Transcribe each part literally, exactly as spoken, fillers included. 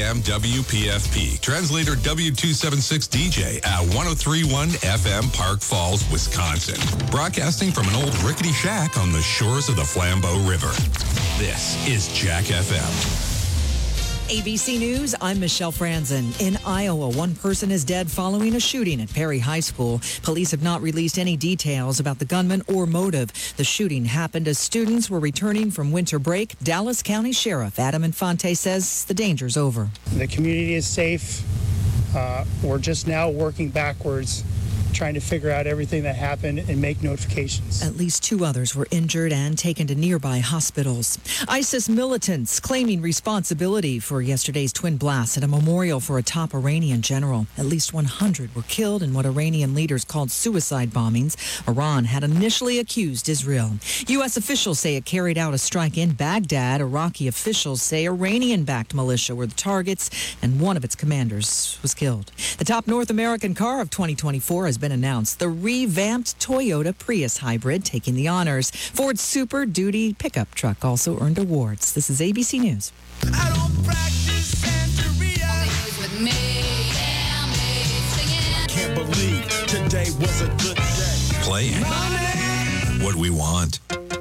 M W P F P. Translator W two seventy-six D J at one oh three point one F M, Park Falls, Wisconsin. Broadcasting from an old rickety shack on the shores of the Flambeau River. This is Jack F M. A B C News, I'm Michelle Franzen. In Iowa, one person is dead following a shooting at Perry High School. Police have not released any details about the gunman or motive. The shooting happened as students were returning from winter break. Dallas County Sheriff Adam Infante says the danger's over. The community is safe. Uh, we're just now working backwards, trying to figure out everything that happened and make notifications. At least two others were injured and taken to nearby hospitals. ISIS militants claiming responsibility for yesterday's twin blasts at a memorial for a top Iranian general. At least one hundred were killed in what Iranian leaders called suicide bombings. Iran had initially accused Israel. U S officials say it carried out a strike in Baghdad. Iraqi officials say Iranian-backed militia were the targets, and one of its commanders was killed. The top North American car of twenty twenty-four has been announced. The revamped Toyota Prius hybrid taking the honors. Ford's Super Duty pickup truck also earned awards. This is A B C News. I don't practice Santeria. With me, yeah, me singing. Can't believe today was a good day. Playing what we want.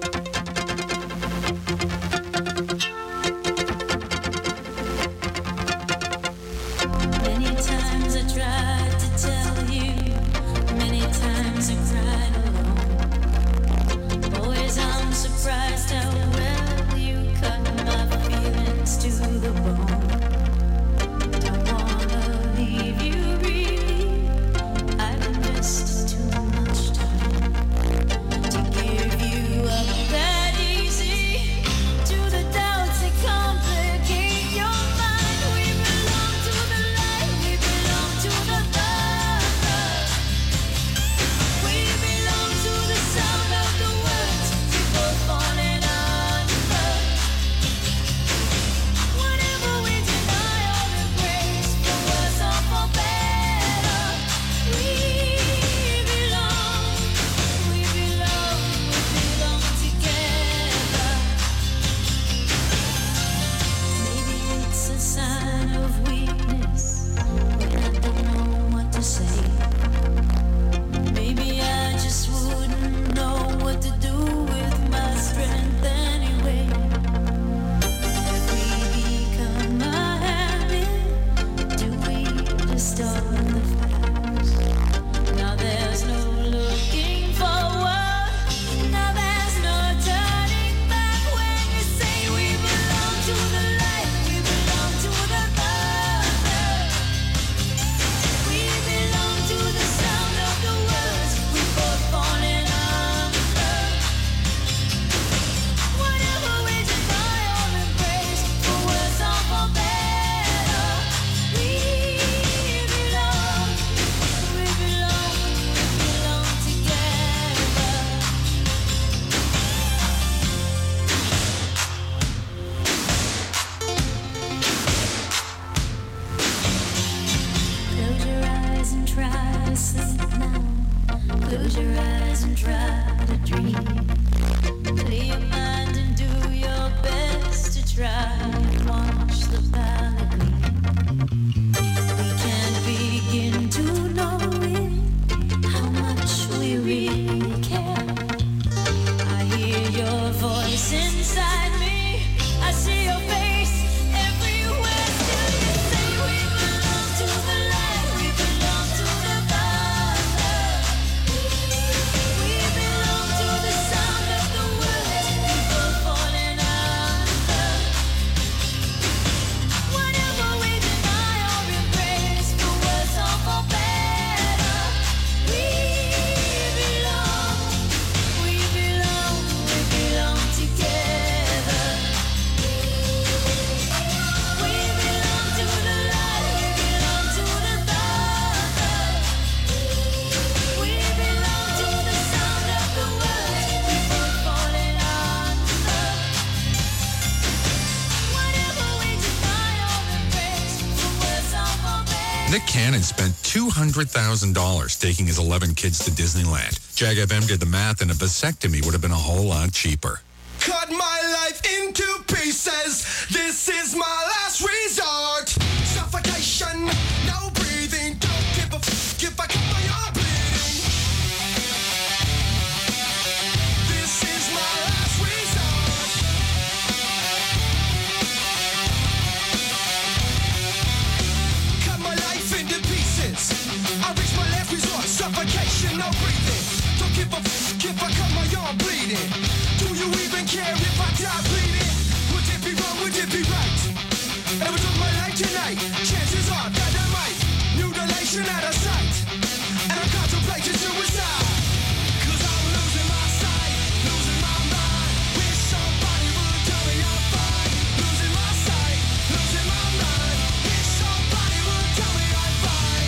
Many times I tried to tell you. Many times I cried alone. Always I'm surprised how well you cut my feelings to the bone. Don't wanna leave you really. I've invested too much time to give you up that easy. To the doubts that complicate your mind. We belong to the light. We belong to the dark. We belong to the sound of the words we both falling under. Whenever we deny or embrace, for worse or for better, we belong, we belong, we belong together. Maybe it's a sign of weakness when I don't know what to say. Maybe I just wouldn't know what to do with my strength anyway. Have we become a habit? Do we just own the facts? Now there's no looking forward. Now there's no turning back. When you say we belong to the light, we belong to the dark. We belong to the sound of the words we both falling under. Whatever we deny or embrace, for worse or for better, we belong, we belong, we belong together. Close your eyes and try to sleep now. Close your eyes and try to dream. Clear your mind and do your best to try and watch the palette gleam. We can't begin to know it, how much we really care. I hear your voice inside me. I see your face everywhere. Still you say we belong to the light. We belong to the dark. We belong to the sound of the words we both falling under. Whatever we deny or embrace, for worse or for better, we belong, we belong, we belong together. We belong to the light, we belong to the dark. We belong to the sound of the words we both falling under. Whatever we deny or embrace, for worse or for better. Nick Cannon spent two hundred thousand dollars taking his eleven kids to Disneyland. Jag F M did the math, and a vasectomy would have been a whole lot cheaper. Cut my life into pieces. This is my last resort. no breathing. Don't give a f if I cut my arm bleeding. Do you even care if I die bleeding? Would it be wrong, would it be right? Ever took my life tonight? Chances are that I might. Mutilation out of sight. And I'm contemplating suicide. Cause I'm losing my sight, losing my mind. Wish somebody would tell me I'm fine. Losing my sight, losing my mind. Wish somebody would tell me I'm fine.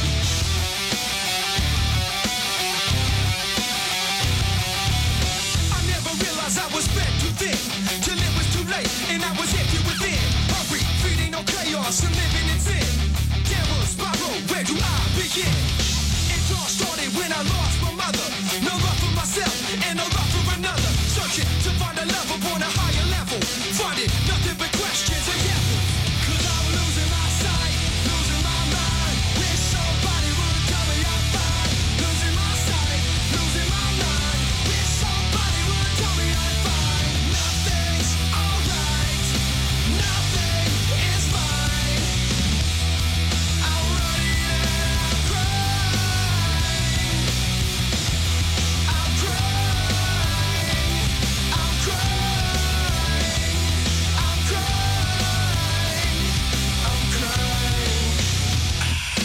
I never realized I was fed too thin, till it was too late and I was empty within. Hungry, feeding on chaos and living in sin. Devil spiral, where do I begin? It all started when I lost my mother. No love for myself and no love for another. Searching to find a love upon a higher level. Finding nothing but questions and devils. Cause I'm losing my sight, losing my mind. Wish somebody would tell me I'm fine. Losing my sight, losing my mind. Wish somebody would tell me I'm fine. Nothing's alright, nothing is fine. I'm running and I'm crying. I'm crying. I'm crying. I'm crying. I'm crying.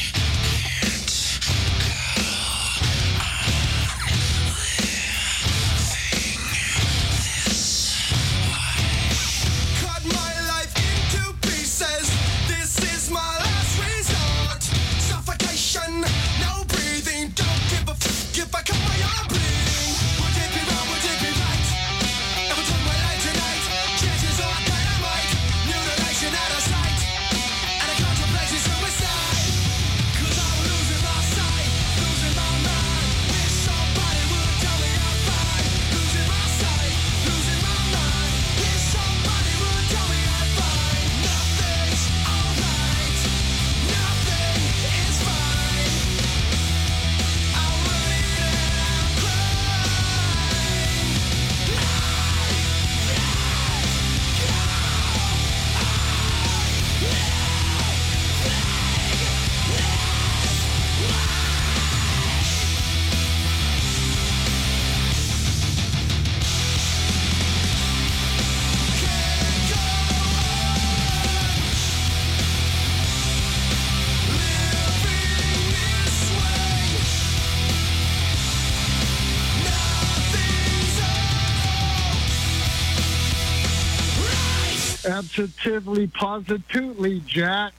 Cut my life into pieces. This is my last resort. Suffocation, no breathing. Don't give a f if I cut my arm bleeding. Would it be wrong? Would it be right? Ever took my life tonight? Chances are that I might. Mutilation out of sight. And I contemplate suicide. Cause I'm losing my sight, losing my mind. Wish somebody would tell me I'm fine. Losing my sight, losing my mind. Wish somebody would tell me I'm fine. Nothing's alright, nothing is fine. I'm running and I'm crying. Absolutely, positively, Jack.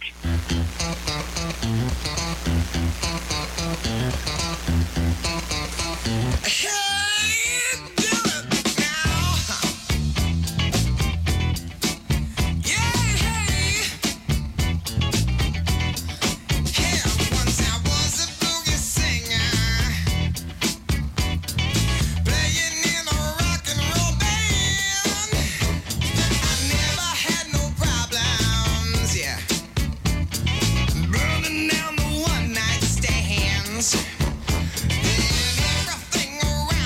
Burning down the one night stands. Everything around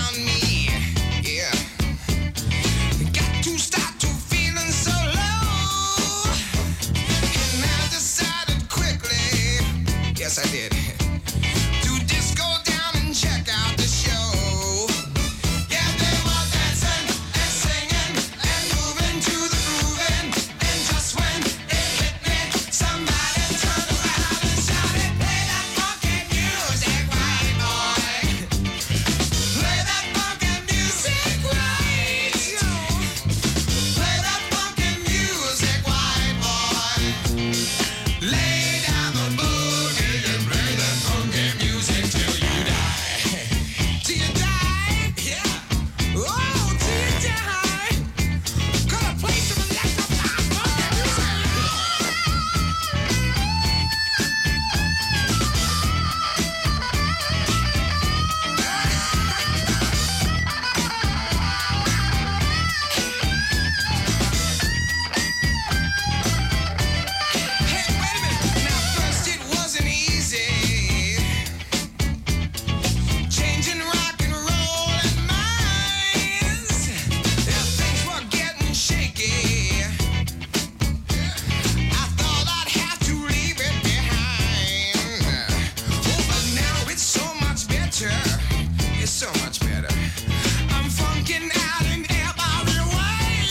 you so much better. I'm funking out in every way,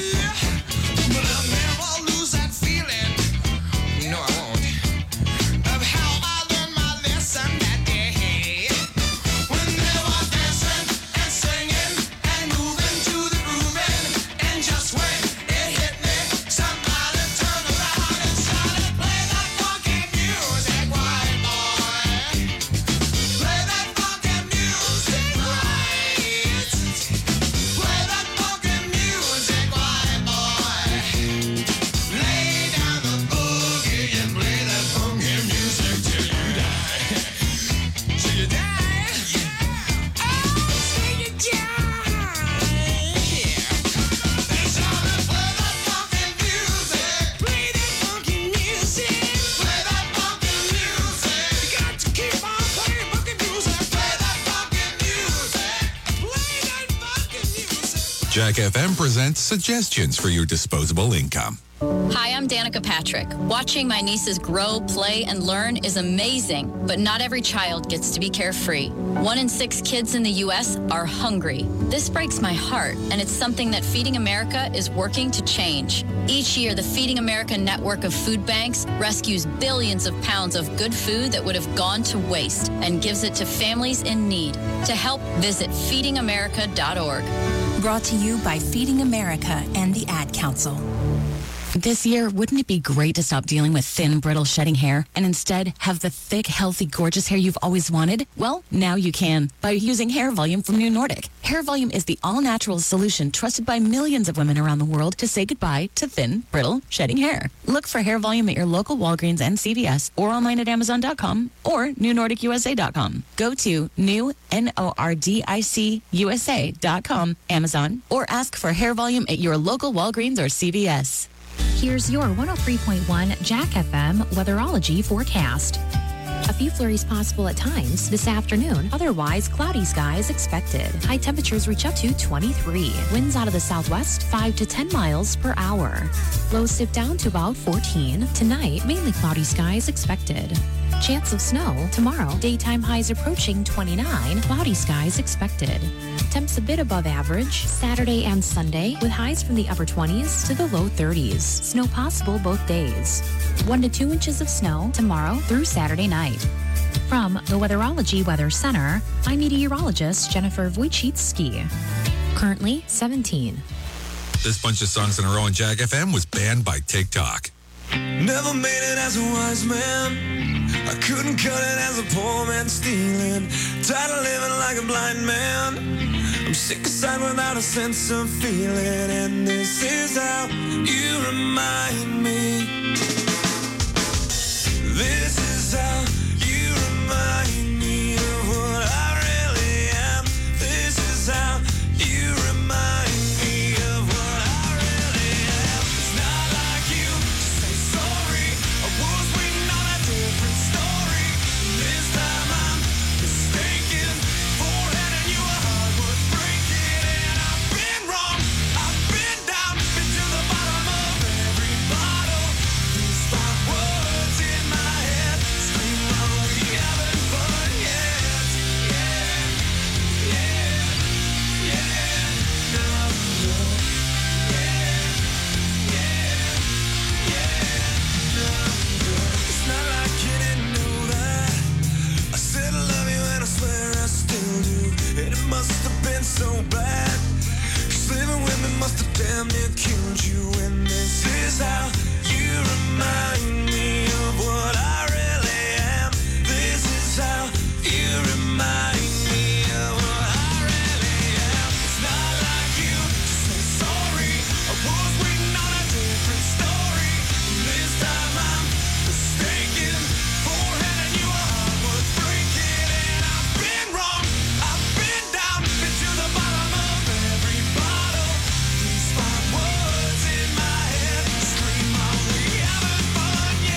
but I'll never lose that feeling. No, I won't. Of how I learned my lesson that day. When they were dancing and singing and moving to the grooving, and just when it hit me, somebody turned around and started play that funky music, white boy. Play that funky music, right. Play that funky music, white boy. Lay down the boogie and play that funky music till you die. Till you die. Oh, till you die. That's how they play that funky music. Play that funky music. Play that funky music. You got to keep on playing funky music. Play that funky music. Play that funky music. Jack F M presents suggestions for your disposable income. Hi, I'm Danica Patrick. Watching my nieces grow, play, and learn is amazing, but not every child gets to be carefree. One in six kids in the U S are hungry. This breaks my heart, and it's something that Feeding America is working to change. Each year, the Feeding America network of food banks rescues billions of pounds of good food that would have gone to waste and gives it to families in need. To help, visit feeding america dot org. Brought to you by Feeding America and the Ad Council. This year, wouldn't it be great to stop dealing with thin, brittle, shedding hair and instead have the thick, healthy, gorgeous hair you've always wanted? Well, now you can by using Hair Volume from New Nordic. Hair Volume is the all-natural solution trusted by millions of women around the world to say goodbye to thin, brittle, shedding hair. Look for Hair Volume at your local Walgreens and C V S or online at amazon dot com or new nordic u s a dot com. Go to new, N O R D I C, U S A dot com, Amazon, or ask for Hair Volume at your local Walgreens or C V S. Here's your one oh three point one Jack F M weatherology forecast. A few flurries possible at times this afternoon. Otherwise, cloudy skies expected. High temperatures reach up to twenty-three. Winds out of the southwest, five to ten miles per hour. Lows dip down to about fourteen. Tonight, mainly cloudy skies expected. Chance of snow tomorrow. Daytime highs approaching twenty-nine. Cloudy skies expected. Temps a bit above average Saturday and Sunday with highs from the upper twenties to the low thirties. Snow possible both days. One to two inches of snow tomorrow through Saturday night. From the Weatherology Weather Center, I'm meteorologist Jennifer Wojcicki. Currently seventeen. This bunch of songs in a row on Jack F M was banned by TikTok. Never made it as a wise man. I couldn't cut it as a poor man stealing. Tired of living like a blind man. I'm sick aside without a sense of feeling. And this is how you remind me. This is how you remind me of what I really am. This is how you remind me of what I really am. It's not like you to say sorry. I was waiting on a different story. This time I'm mistaken for handing you a heart worth breaking. And I've been wrong, I've been down, been to the bottom of every bottle. These five words in my head scream, are we having fun yet? Yeah, yeah, yeah, no, no, yeah, yeah, yeah, no, no. It's not like you didn't know that. I said I love you and I swear I still do. And it must have been so bad, 'cause living with me must have damn near killed you. And this is how you remind me of what I really am. This is how you remind me of what I really am. It's not like you to say sorry. I was waiting on a different story. This time I'm mistaken for handing you a heart worth breaking. And I've been wrong, I've been down, been to the bottom of every bottle. These five words in my head scream, are we having fun yet?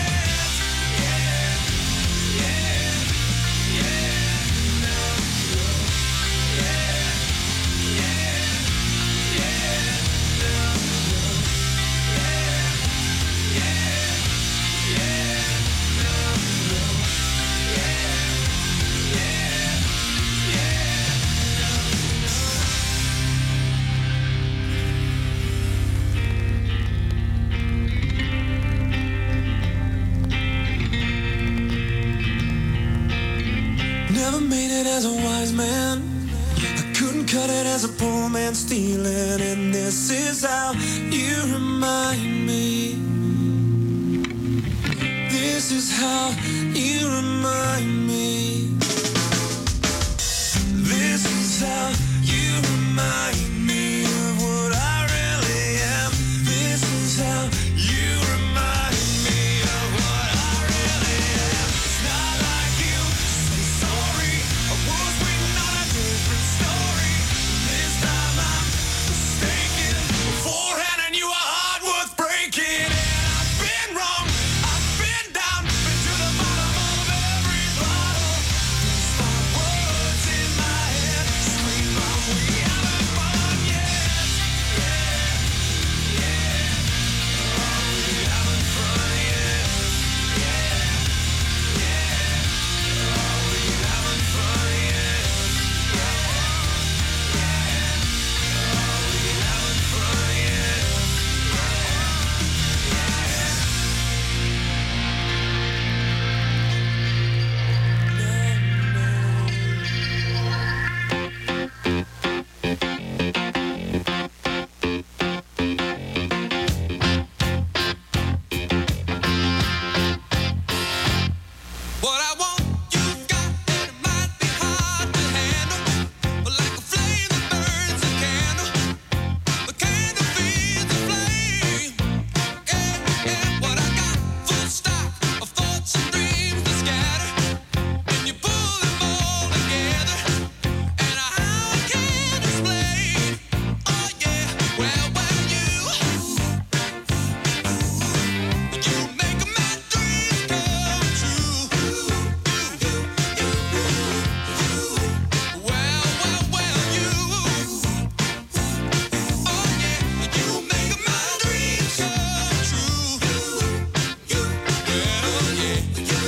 it as a wise man. I couldn't cut it as a poor man stealing. And this is how you remind me. This is how you remind me. This is how you remind me of what I really am. This is how you remind me of what I really am. It's not like you say sorry. I was waiting on a different story. This time I'm mistaken. Beforehand I knew a heart worth breaking. And I've been wrong. I've been down. Been to the bottom of every bottle. These five words in my head scream out, we haven't fun yet. Yeah, yeah. Oh, we haven't fun yet. Yeah, yeah. Oh, we haven't fun yet. Yeah, yeah. Oh, we haven't fun yet. What I want, you've got, and it might be hard to handle. But like a flame that burns a candle, the candle feeds the flame. Yeah, yeah. What I got, full stock of thoughts and dreams that scatter. And you pull them all together, and how I can't explain. Oh yeah, well, well, you, you make my dreams come true. Well, well, well, you, oh yeah, you make my dreams come true. Well, yeah,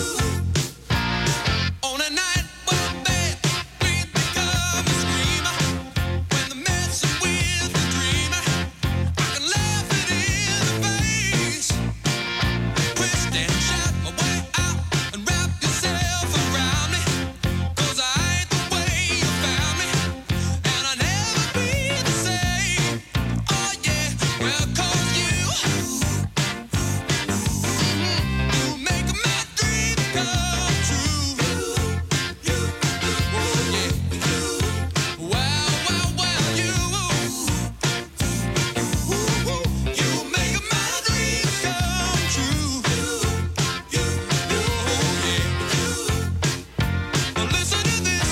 on a night when bad dreams become a screamer, when they're messing with the dreamer, I can laugh it in the face. Twist and shout my way out and wrap yourself around me. 'Cause I ain't the way you found me, and I'll never be the same. Oh yeah, well, 'cause you, you make my dreams come true. Oh yeah, well, well, well, you, you make my dreams come true. Oh yeah. Now listen to this.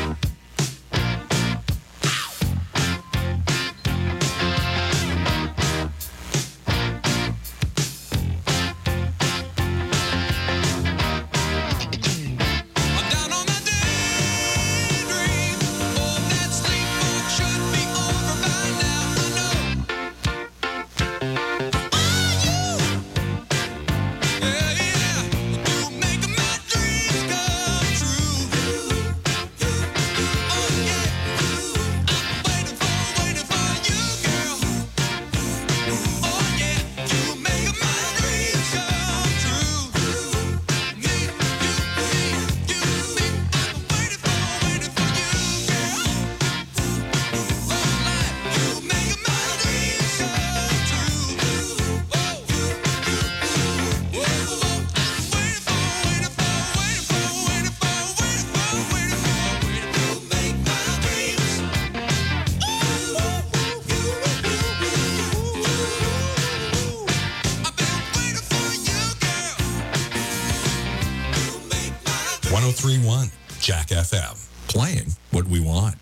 I'm down on my daydream. Oh, that sleepwalk should be over by now. I know. Yeah, yeah. You make my dreams come true. Oh yeah. I'm waiting for, waiting for you, girl. Oh yeah. You make my dreams come true. Me, you, me, you, me. I'm waiting for, waiting for you, girl. Oh, like you make my dreams come true. Oh, you, whoa, whoa. I'm waiting for, waiting for, waiting for, waiting for, waiting for, waiting for, waiting for. You make my dreams. I've been waiting for you, girl. You make my dreams. one oh three point one Jack F M. Playing what we want.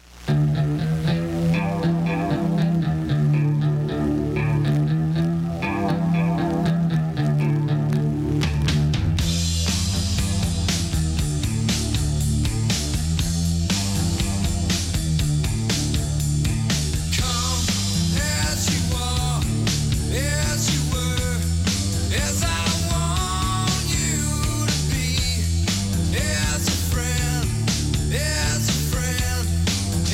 Come as you are, as you were, as I want you to be, as a friend, as a friend.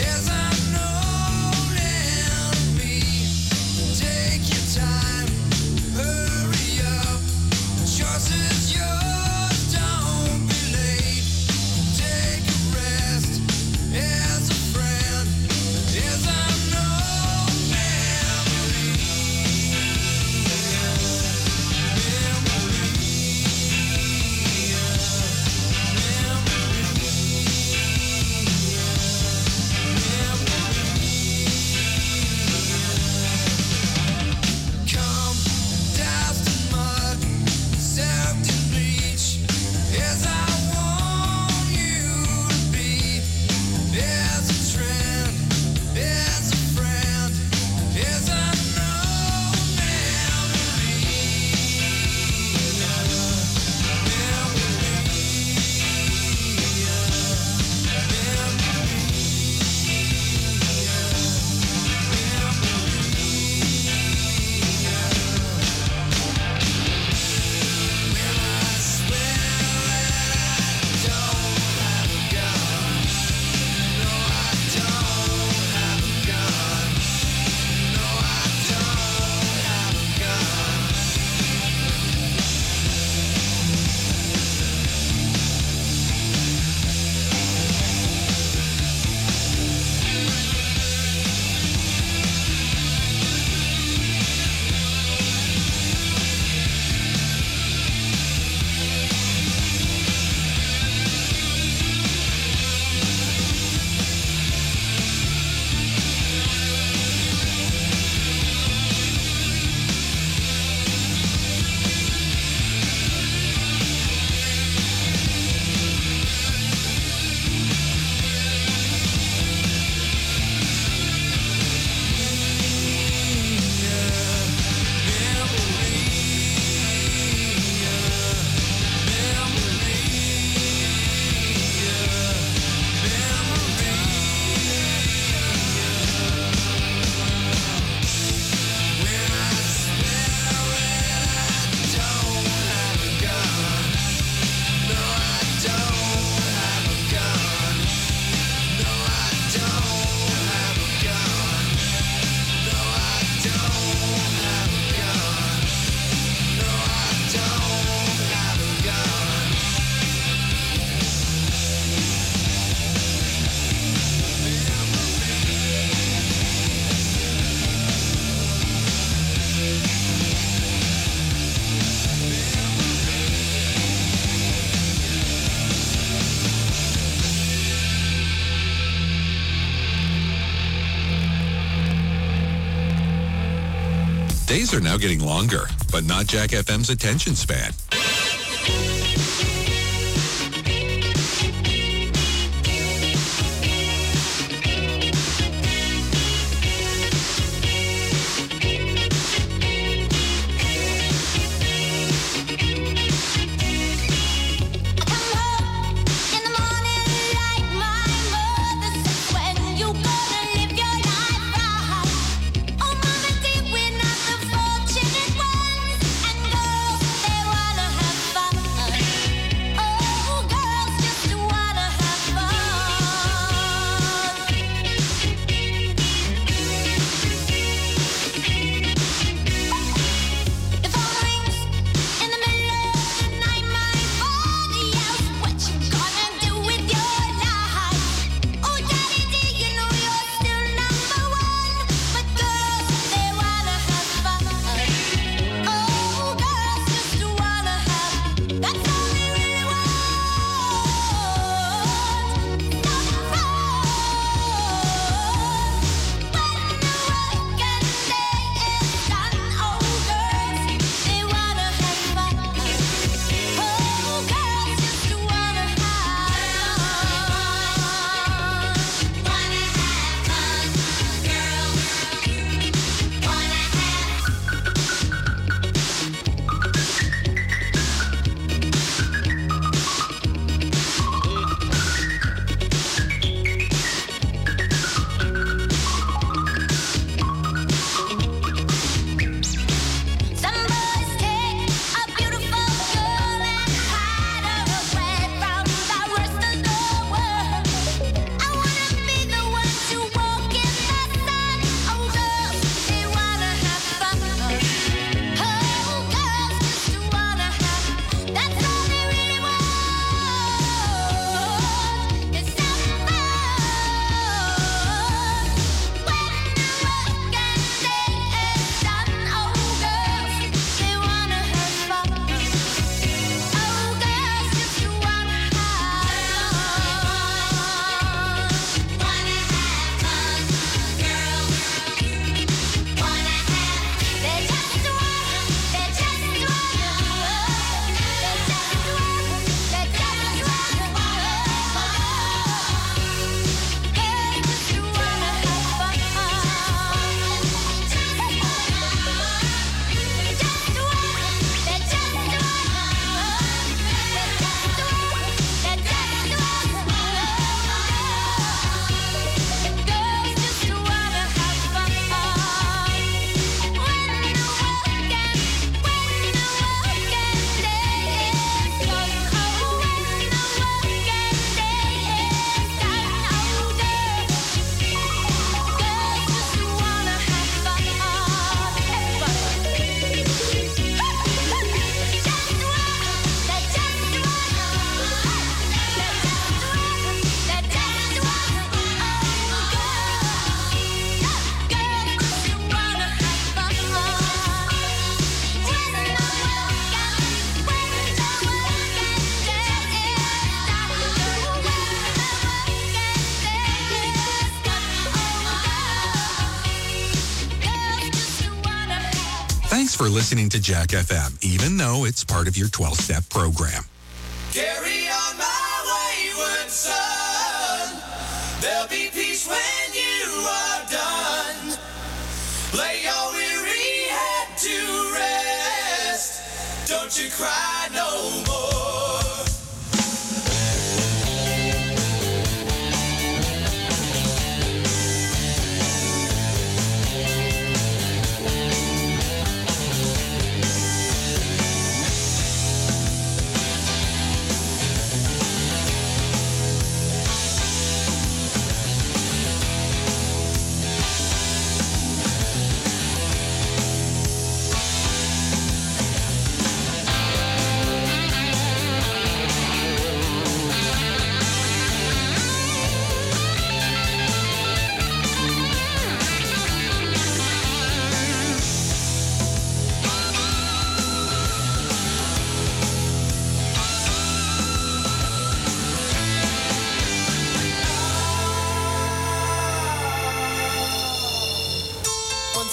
Days are now getting longer, but not Jack F M's attention span. Thanks for listening to Jack F M, even though it's part of your twelve-step program. Carry on my wayward son. There'll be peace when you are done. Lay your weary head to rest. Don't you cry no more.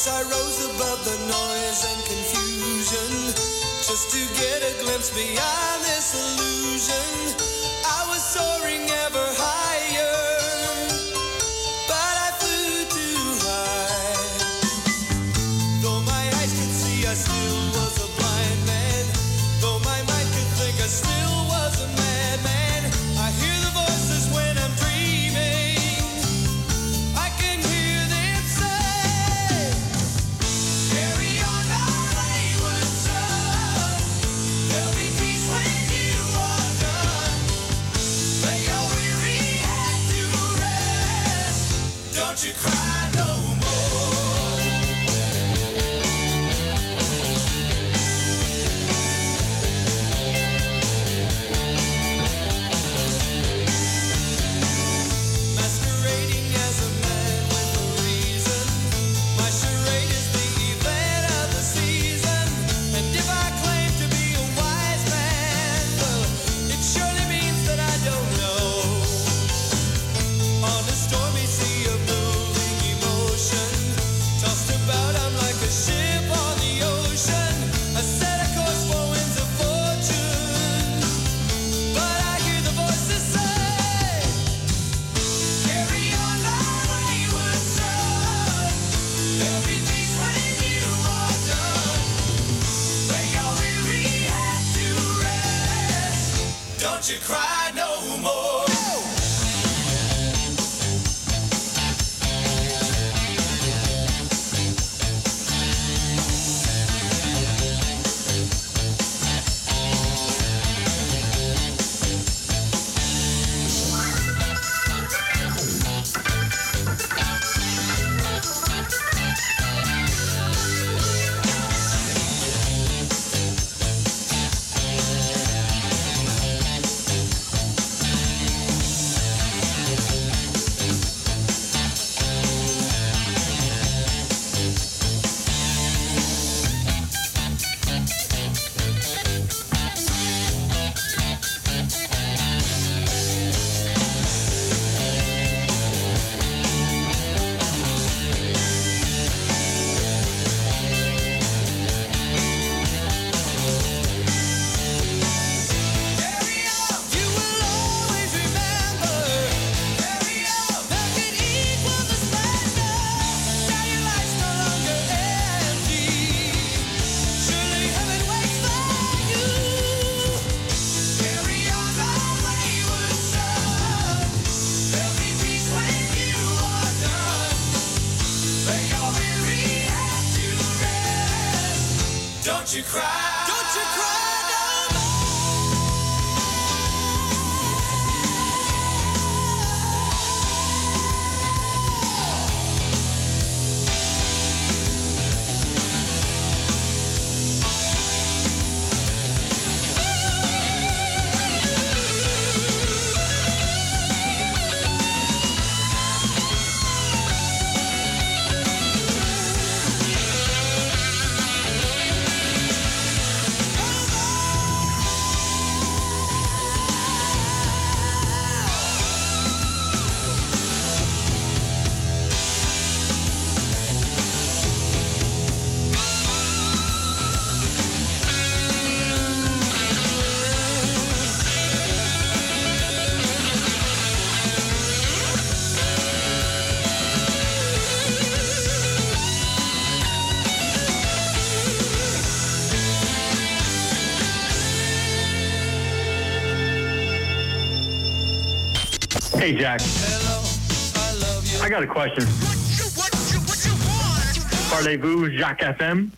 Once I rose above the noise and confusion, just to get a glimpse beyond this illusion. I was soaring ever higher, but I flew too high. Though my eyes could see, I still was a blind man. Though my mind could think, I still was a madman. I hear the voices when I'm dreaming. I can hear them say, carry on my wayward son. There'll be peace when you are done. Lay your weary head to rest. Don't you cry no more. Masquerading as a man with a reason. My charade is the event of the season. And if I claim to be a wise man, well, it surely means that I don't know. On a stormy sea of moving emotion, tossed about, I'm like a ship on the ocean. I set a course for winds of fortune, but I hear the voices say, carry on my wayward son. There'll be peace when you are done. Lay your weary head to rest. Don't you cry no more. Carry on, you will always remember. Carry on, nothing equals the splendor. Now your life's no longer empty. Surely heaven waits for you. Carry on, my wayward son. There'll be peace when you are done. Lay your weary head to rest. Don't you cry. Don't you cry no Hey, Jack. I got a question. Parlez-vous, Jacques F M?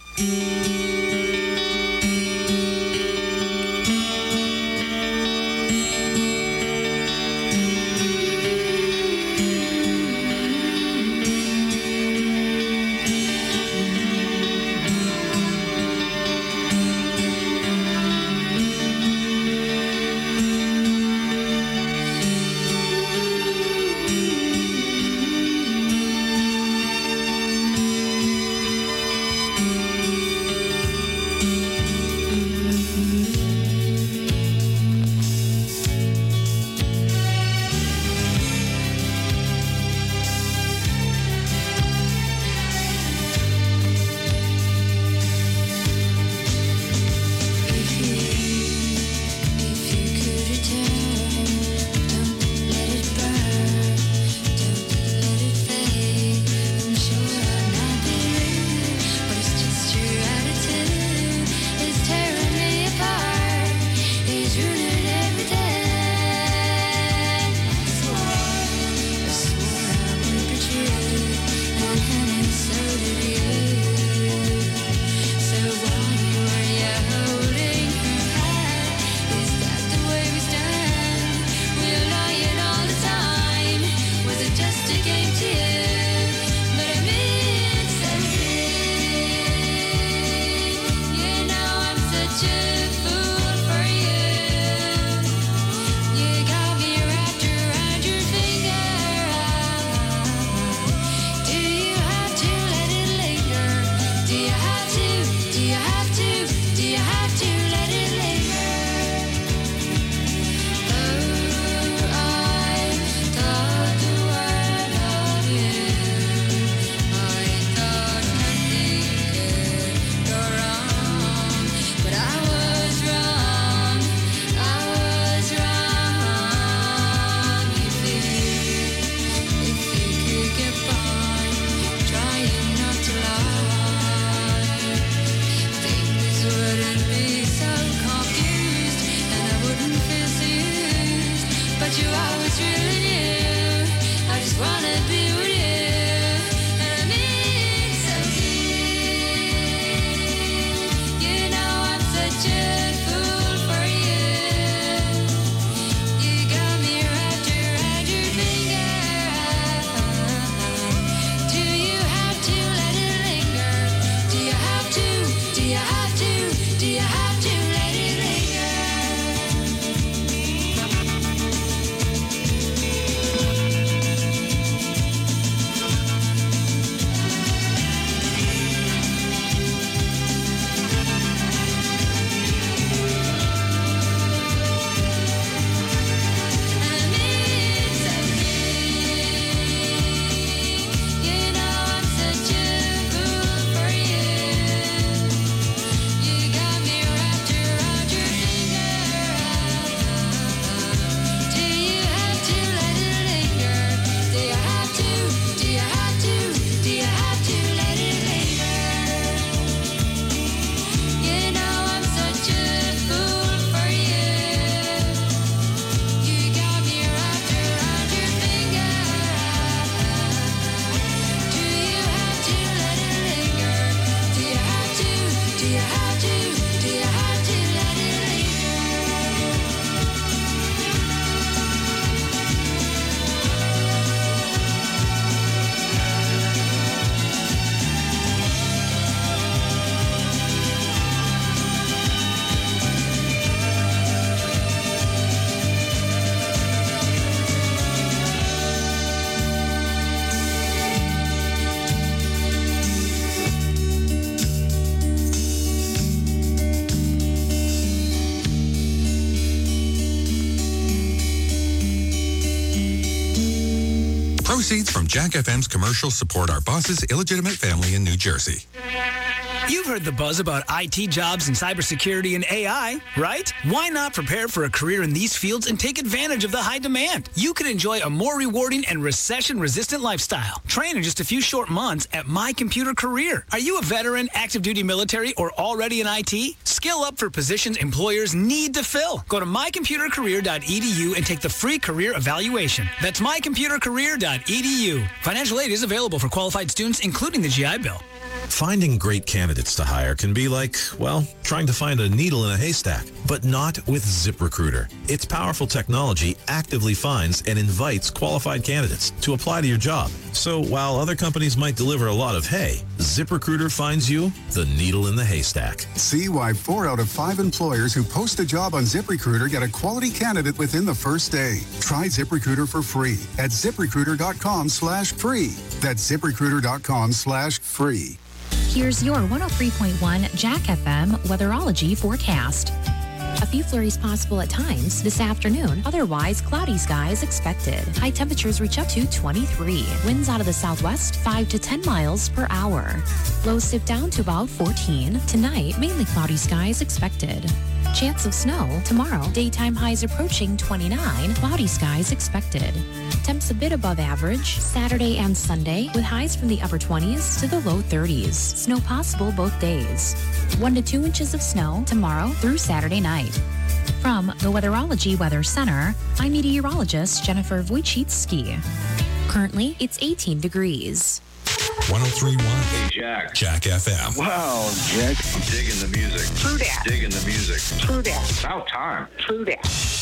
Proceeds from Jack F M's commercial support our boss's illegitimate family in New Jersey. You've heard the buzz about I T jobs and cybersecurity and A I, right? Why not prepare for a career in these fields and take advantage of the high demand? You can enjoy a more rewarding and recession-resistant lifestyle. Train in just a few short months at My Computer Career. Are you a veteran, active duty military, or already in I T? Skill up for positions employers need to fill. Go to my computer career dot e d u and take the free career evaluation. That's my computer career dot e d u. Financial aid is available for qualified students, including the G I Bill. Finding great candidates to hire can be like, well, trying to find a needle in a haystack, but not with ZipRecruiter. Its powerful technology actively finds and invites qualified candidates to apply to your job. So while other companies might deliver a lot of hay, ZipRecruiter finds you the needle in the haystack. See why four out of five employers who post a job on ZipRecruiter get a quality candidate within the first day. Try ZipRecruiter for free at ZipRecruiter.com slash free. That's ZipRecruiter.com slash free. Here's your one oh three point one Jack F M weatherology forecast. A few flurries possible at times this afternoon. Otherwise, cloudy skies expected. High temperatures reach up to twenty-three. Winds out of the southwest, five to ten miles per hour. Lows dip down to about fourteen. Tonight, mainly cloudy skies expected. Chance of snow tomorrow. Daytime highs approaching twenty-nine. Cloudy skies expected. Temps a bit above average Saturday and Sunday with highs from the upper twenties to the low thirties. Snow possible both days. One to two inches of snow tomorrow through Saturday night. From the Weatherology Weather Center, I'm meteorologist Jennifer Wojcicki. Currently, it's eighteen degrees. one oh three point one Hey, Jack. Jack F M. Wow, Jack. I'm digging the music. True that. Digging the music. True that. About time. True that.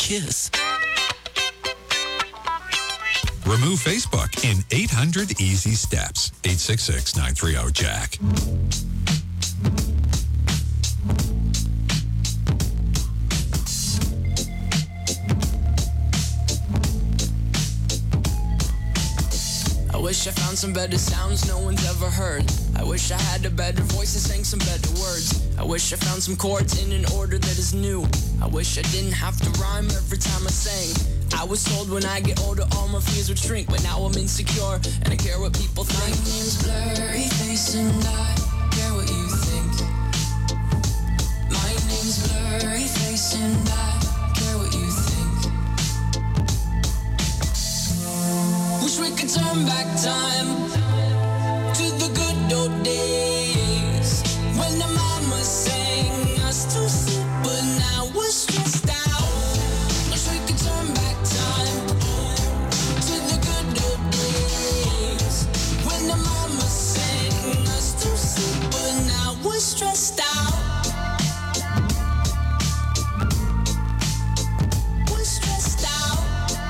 kiss. Remove Facebook in eight hundred easy steps. eight six six, nine three zero, Jack. I wish I found some better sounds no one's ever heard. I wish I had a better voice and sang some better words. I wish I found some chords in an order that is new. I wish I didn't have to rhyme every time I sang. I was told when I get older all my fears would shrink, but now I'm insecure and I care what people think. My name's Blurry Face and I care what you think. My name's Blurry Face and I care what you think. Wish we could turn back time to the good old days when the mama sang us to sleep, but now we're stressed out. Wish we could turn back time to the good old days when the mama sang us to sleep, but now we're stressed out. We're stressed out.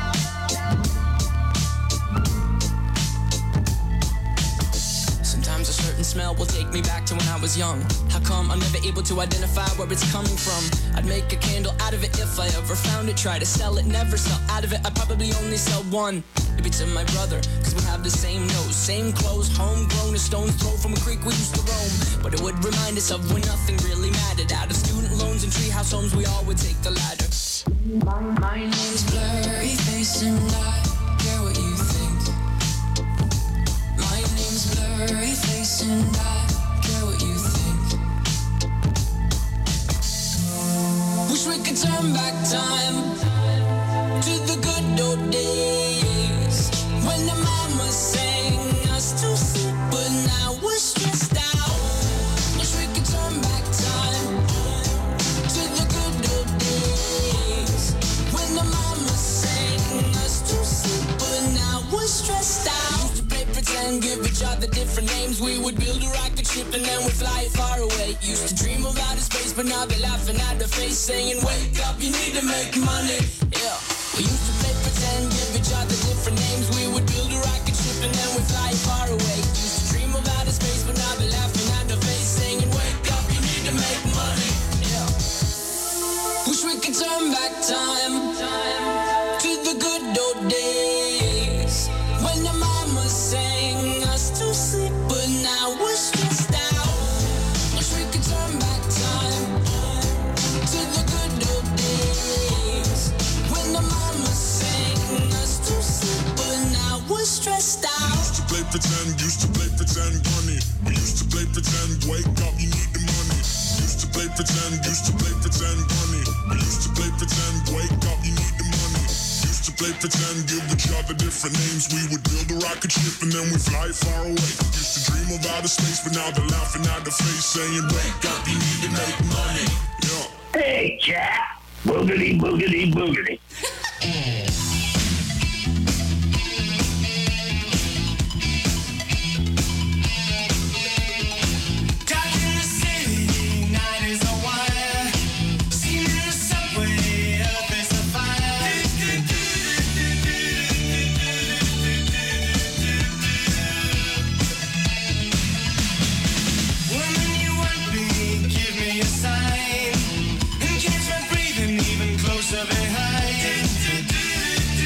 Sometimes a certain smell will take me back to when I was young. How come I'm never able to identify where it's coming from? I'd make a candle out of it if I ever found it. Try to sell it, never sell out of it. I'd probably only sell one. Maybe to my brother, cause we have the same nose, same clothes, homegrown, a stone's throw from a creek we used to roam. But it would remind us of when nothing really mattered. Out of student loans and treehouse homes, we all would take the ladder. My, my name's Blurry Face and I care what you think. My name's Blurry Face and I care what you think. Wish we could turn back time to the good old days when the mama sang us to sleep, but now we're stressed out. Wish we could turn back time to the good old days when the mama sang us to sleep, but now we're stressed out. Used to play pretend, give each other different names. We would build a rocket ship and then we'd fly it far away. Used to dream of outer space, but now they're laughing at the face, saying, wake up, you need to make money. Yeah. We used to play pretend, give each other different names. We would build a rocket ship and then we'd fly far away. Used to dream of outer space, but now they're laughing at the face, saying, wake up, you need to make money. Yeah. Wish we could turn back time to the good old days when the mama sang us to sleep, but now we're stressed out. Wish we could turn back time to the good old days when the mama sang us to sleep, but now we're stressed out. Used to play pretend, used to play pretend, money. We used to play pretend, wake up, you need the money. Used to play pretend, used to play pretend, money. We used to play pretend, wake up, you need the money. Used to play pretend, give each other different names. We would build a rocket ship and then we fly far away. Used to dream of outer space, but now they're laughing at the face, saying, wake up, you need to make money. Yeah. Hey, Jack. Boogity, boogity, boogity. Closer behind.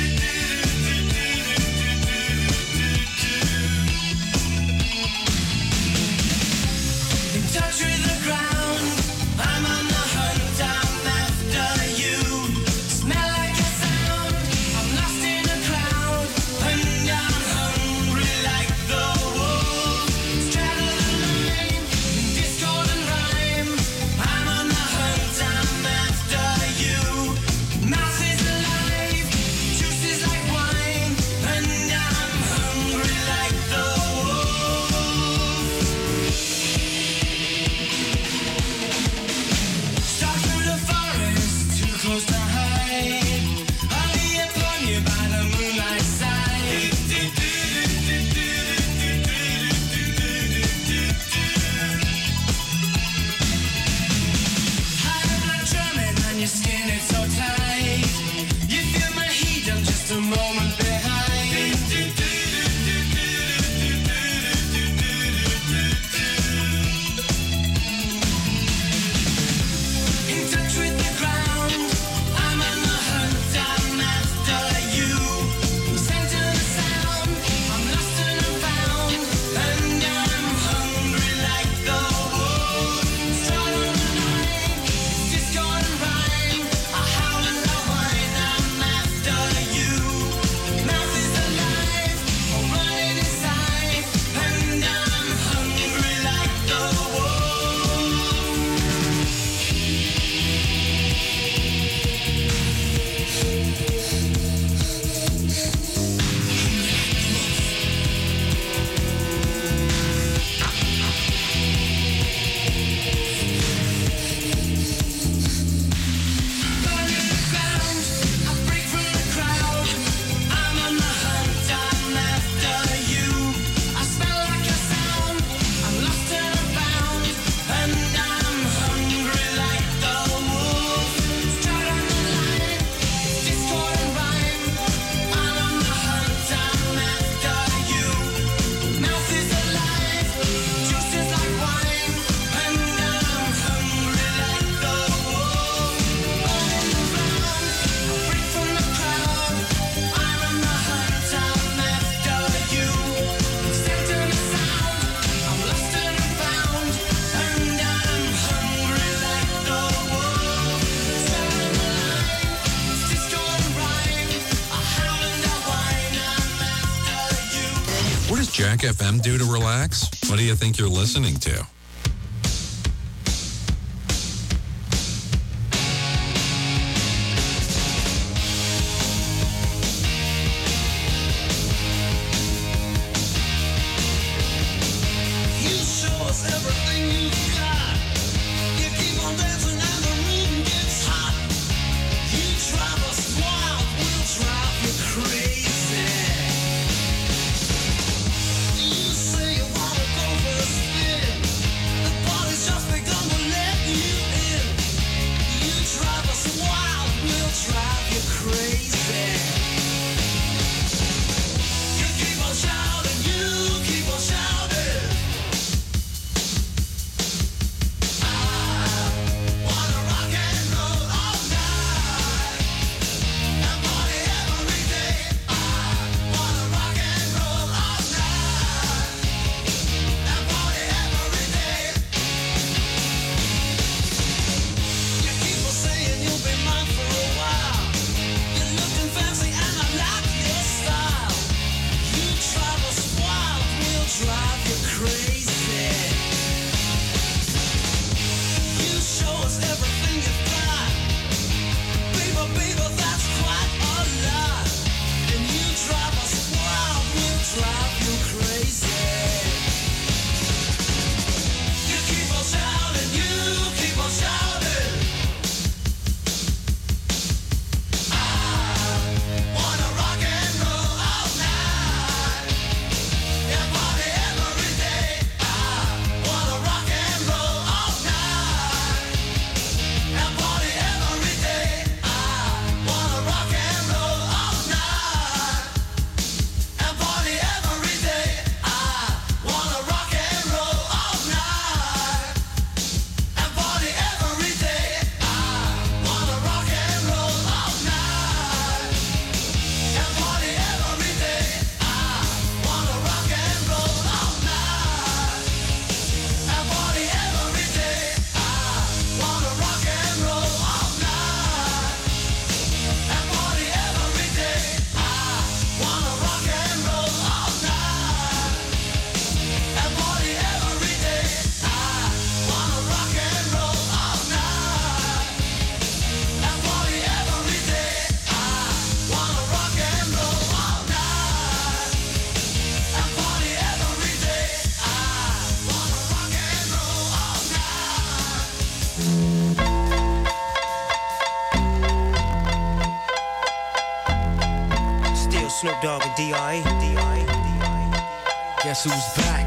What does Jack F M do to relax? What do you think you're listening to? You show us everything you've got. You keep on dancing and the room gets hot. You drive us wild, we'll drive you crazy. You say you wanna go for a spin. The party's just begun to let you in. You drive us wild, we'll drive you crazy. You keep on shouting, you keep on shouting. Drive you crazy. You show us everything you've got. Baby, baby, that's quite a lot. And you drive us wild, we'll drive you crazy. You keep on shouting, you keep on shouting. I wanna rock and roll all night. Yeah, party every day. I wanna rock and roll all night. Yeah, party every day. I wanna rock and roll all night. And party every day. I wanna rock and roll all night. And party every day. I wanna rock and roll all night. And party every day. I wanna rock and roll all night. And party every day. I wanna rock and roll all night. And party every day. I wanna rock and roll all night. And party every day. I wanna rock and roll all night. And party every day. I wanna rock and roll all night. And party every day. I wanna rock and roll all night. Still Snoop Dogg and D R E. D R E. Guess who's back?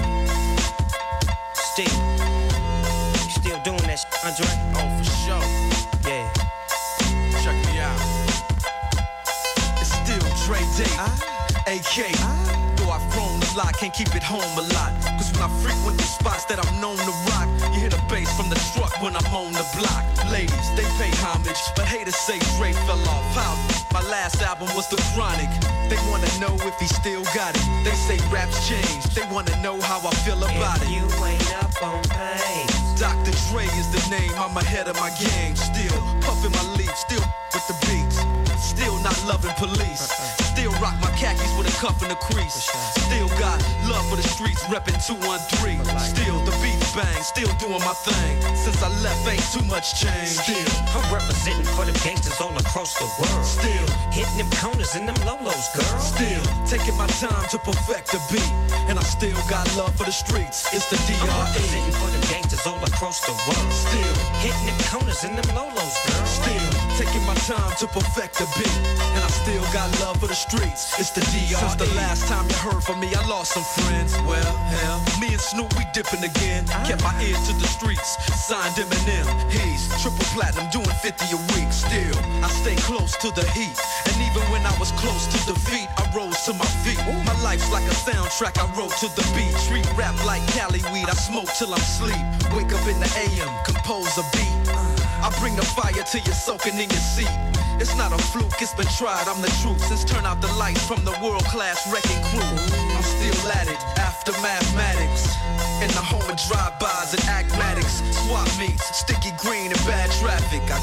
Still. You still doing that shit, Andre? Oh, for sure. Yeah. Check me out. It's still Dre Day, A K. Though I've grown a lot, can't keep it home a lot. Cause when I frequent the spots that I'm known to rock, you hear the bass from the truck when I'm on the block. Ladies, they pay homage, but haters say Dre fell off. How? My last album was The Chronic. They wanna know if he still got it. They say raps changed. They wanna know how I feel about it. You ain't up on pace. Doctor Dre is the name, I'm ahead of my game. Still puffin' my leaf, still with the beats. Still not loving police. Still rock my khakis with a cuff and a crease. Still got love for the streets, reppin' two one three. Still the beat bang, still doing my thing. Since I left, ain't too much change. Still, I'm representing for them gangsters all across the world. Still, hitting them corners and them lolos, girl. Still, taking my time to perfect the beat. And I still got love for the streets. It's the D R E. I'm representing for them gangsters all across the world. Still, hitting them corners and them lolos, girl. Still, taking my time to perfect the beat. And I still got love for the streets. It's the D R E. Since the last time you heard from me, I lost some friends. Well, hell, me and Snoop, we dipping again. Kept my ear to the streets. Signed Eminem. He's triple platinum, doing fifty a week. Still, I stay close to the heat. And even when I was close to defeat, I rose to my feet. My life's like a soundtrack I wrote to the beat. Street rap like Cali weed. I smoke till I'm sleep. Wake up in the A M, compose a beat. I bring the fire till you're soaking in your seat. It's not a fluke, it's been tried, I'm the truth. Since turn out the lights from the world-class wrecking crew, I'm still at it, after mathematics. In the home of drive-bys and acmatics, swap meets, sticky green and bad traffic. I